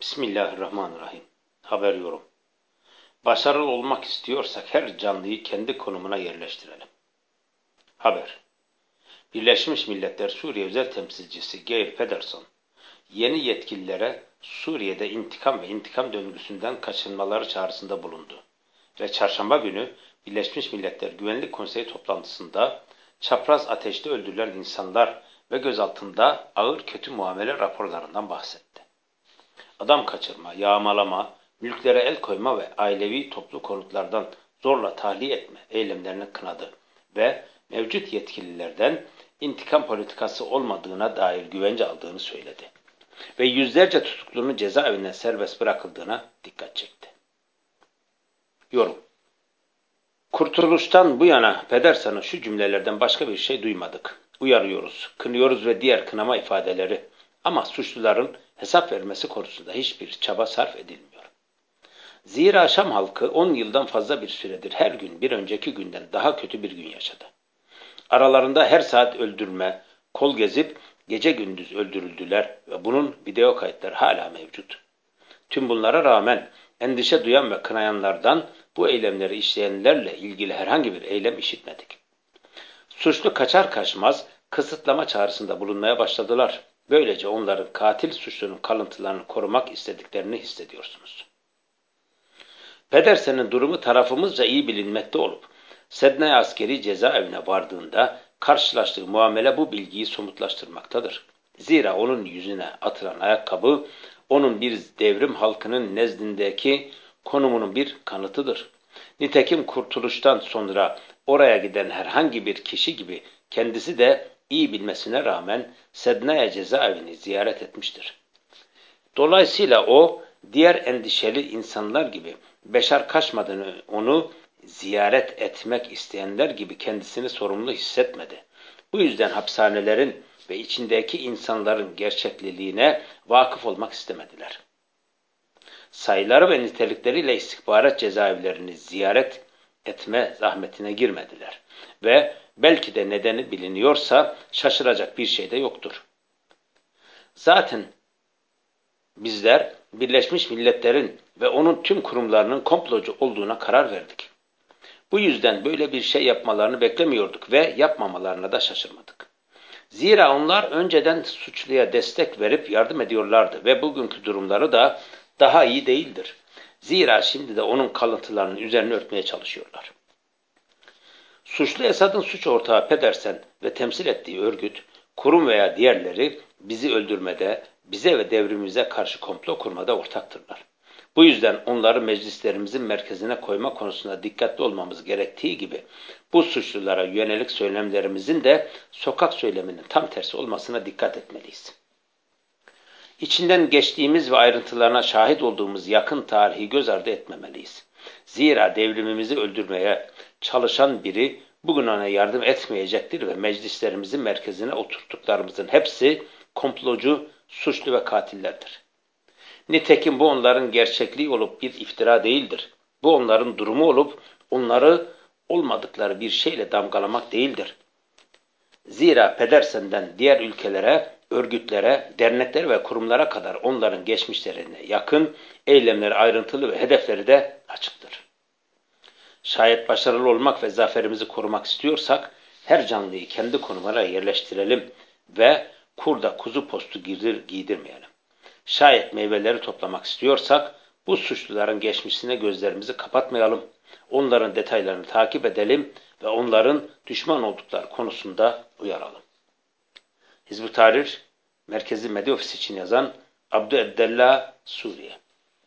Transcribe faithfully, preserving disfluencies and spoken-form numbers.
Bismillahirrahmanirrahim. Haber yorum. Başarılı olmak istiyorsak her canlıyı kendi konumuna yerleştirelim. Haber. Birleşmiş Milletler Suriye Özel Temsilcisi Geir Pedersen, yeni yetkililere Suriye'de intikam ve intikam döngüsünden kaçınmaları çağrısında bulundu. Ve çarşamba günü Birleşmiş Milletler Güvenlik Konseyi toplantısında çapraz ateşte öldürülen insanlar ve gözaltında ağır kötü muamele raporlarından bahsetti. Adam kaçırma, yağmalama, mülklere el koyma ve ailevi toplu konutlardan zorla tahliye etme eylemlerini kınadı ve mevcut yetkililerden intikam politikası olmadığına dair güvence aldığını söyledi. Ve yüzlerce tutuklunun cezaevinden serbest bırakıldığına dikkat çekti. Yorum. Kurtuluştan bu yana Pedersen'in şu cümlelerden başka bir şey duymadık. Uyarıyoruz, kınıyoruz ve diğer kınama ifadeleri ama suçluların hesap vermesi konusunda hiçbir çaba sarf edilmiyor. Zira Şam halkı on yıldan fazla bir süredir her gün bir önceki günden daha kötü bir gün yaşadı. Aralarında her saat öldürme, kol gezip gece gündüz öldürüldüler ve bunun video kayıtları hala mevcut. Tüm bunlara rağmen endişe duyan ve kınayanlardan bu eylemleri işleyenlerle ilgili herhangi bir eylem işitmedik. Suçlu kaçar kaçmaz kısıtlama çağrısında bulunmaya başladılar. Böylece onların katil suçlunun kalıntılarını korumak istediklerini hissediyorsunuz. Pedersen'in durumu tarafımızca iyi bilinmekte olup, Sednaya askeri cezaevine vardığında karşılaştığı muamele bu bilgiyi somutlaştırmaktadır. Zira onun yüzüne atılan ayakkabı, onun bir devrim halkının nezdindeki konumunun bir kanıtıdır. Nitekim kurtuluştan sonra oraya giden herhangi bir kişi gibi kendisi de iyi bilmesine rağmen Sednaya cezaevini ziyaret etmiştir. Dolayısıyla o, diğer endişeli insanlar gibi Beşar kaçmadığını onu ziyaret etmek isteyenler gibi kendisini sorumlu hissetmedi. Bu yüzden hapishanelerin ve içindeki insanların gerçekliliğine vakıf olmak istemediler. Sayıları ve nitelikleriyle istihbarat cezaevlerini ziyaret etme zahmetine girmediler. Ve belki de nedeni biliniyorsa şaşıracak bir şey de yoktur. Zaten bizler Birleşmiş Milletler'in ve onun tüm kurumlarının komplocu olduğuna karar verdik. Bu yüzden böyle bir şey yapmalarını beklemiyorduk ve yapmamalarına da şaşırmadık. Zira onlar önceden suçluya destek verip yardım ediyorlardı ve bugünkü durumları da daha iyi değildir. Zira şimdi de onun kalıntılarının üzerine örtmeye çalışıyorlar. Suçlu Esad'ın suç ortağı Pedersen ve temsil ettiği örgüt, kurum veya diğerleri bizi öldürmede, bize ve devrimimize karşı komplo kurmada ortaktırlar. Bu yüzden onları meclislerimizin merkezine koyma konusunda dikkatli olmamız gerektiği gibi bu suçlulara yönelik söylemlerimizin de sokak söyleminin tam tersi olmasına dikkat etmeliyiz. İçinden geçtiğimiz ve ayrıntılarına şahit olduğumuz yakın tarihi göz ardı etmemeliyiz. Zira devrimimizi öldürmeye çalışan biri bugün ona yardım etmeyecektir ve meclislerimizin merkezine oturttuklarımızın hepsi komplocu, suçlu ve katillerdir. Nitekim bu onların gerçekliği olup bir iftira değildir. Bu onların durumu olup onları olmadıkları bir şeyle damgalamak değildir. Zira Pedersen'den diğer ülkelere, örgütlere, derneklere ve kurumlara kadar onların geçmişlerine yakın, eylemleri ayrıntılı ve hedefleri de açıktır. Şayet başarılı olmak ve zaferimizi korumak istiyorsak, her canlıyı kendi konumuna yerleştirelim ve kurda kuzu postu giydir, giydirmeyelim. Şayet meyveleri toplamak istiyorsak, bu suçluların geçmişine gözlerimizi kapatmayalım. Onların detaylarını takip edelim ve onların düşman oldukları konusunda uyaralım. Hizb-ut Tahrir Merkezi Medya Ofisi için yazan Abdü Ebdellah, Suriye.